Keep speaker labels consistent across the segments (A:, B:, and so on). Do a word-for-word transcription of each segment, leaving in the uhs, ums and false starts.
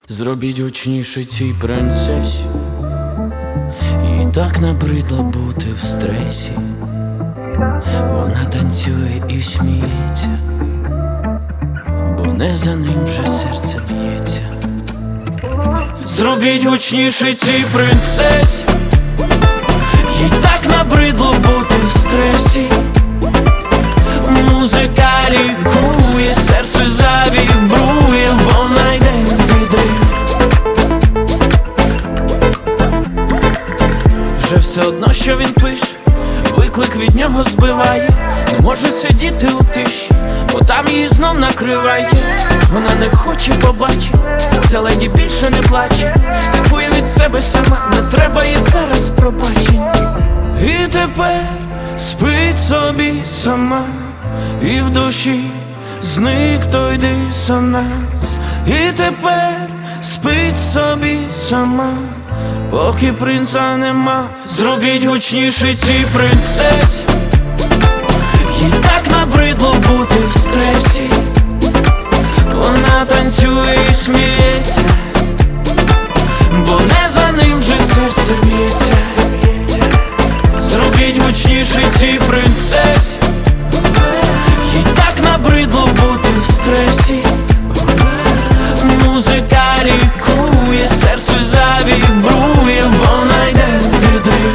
A: Зробіть гучніше цій принцесі, їй так набридло бути в стресі. Вона танцює і сміється, бо не за ним вже серце б'ється. Зробіть гучніше цій принцесі, їй так набридло бути в стресі. Музика лікує, серце завібрує, вона йде в ідею. Вже все одно, що він пише, виклик від нього збиває. Не може сидіти у тиші, бо там її знов накриває. Вона не хоче побачити, ця леді більше не плаче. Кайфує від себе сама, не треба їй зараз пробачень. І тепер спить собі сама, і в душі зник той дисонанс. І тепер спить собі сама, поки принца нема. Зробіть гучніше цій принцесі, їй так набридло бути в стресі. Вона танцює і сміється, бо не за ним вже серце б'ється. Зробіть гучніше цій принцесі, їй так набридло бути в стресі. Музика лікує, серце завібрує, вона йде в ідею.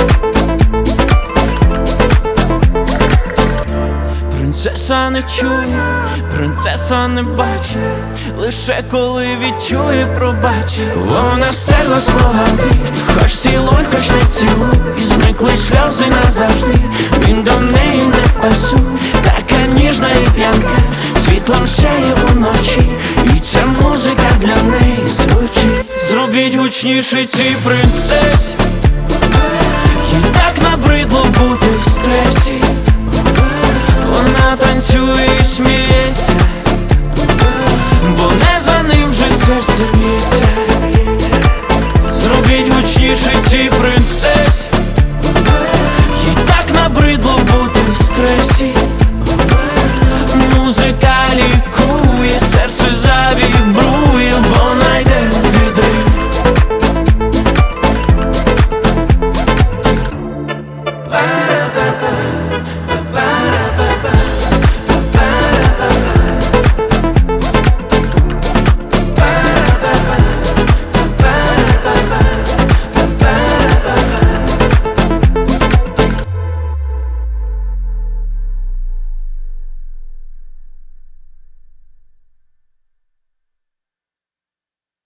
A: Принцеса не чує, принцеса не бачить, лише коли відчує, пробачить. Вона стерла спогади, хоч цілуй, хоч не цілуй, і зникли сльози назавжди. Він до неї не пасує, така ніжна і п'янка, світлом сяє уночі, і ця музика для неї звучить. Зробіть гучніше цій принцесі, їй так набридло бути в стресі. Вона танцює і сміється, бо не за ним вже серце б'ється. Зробіть гучніше цій принцесі,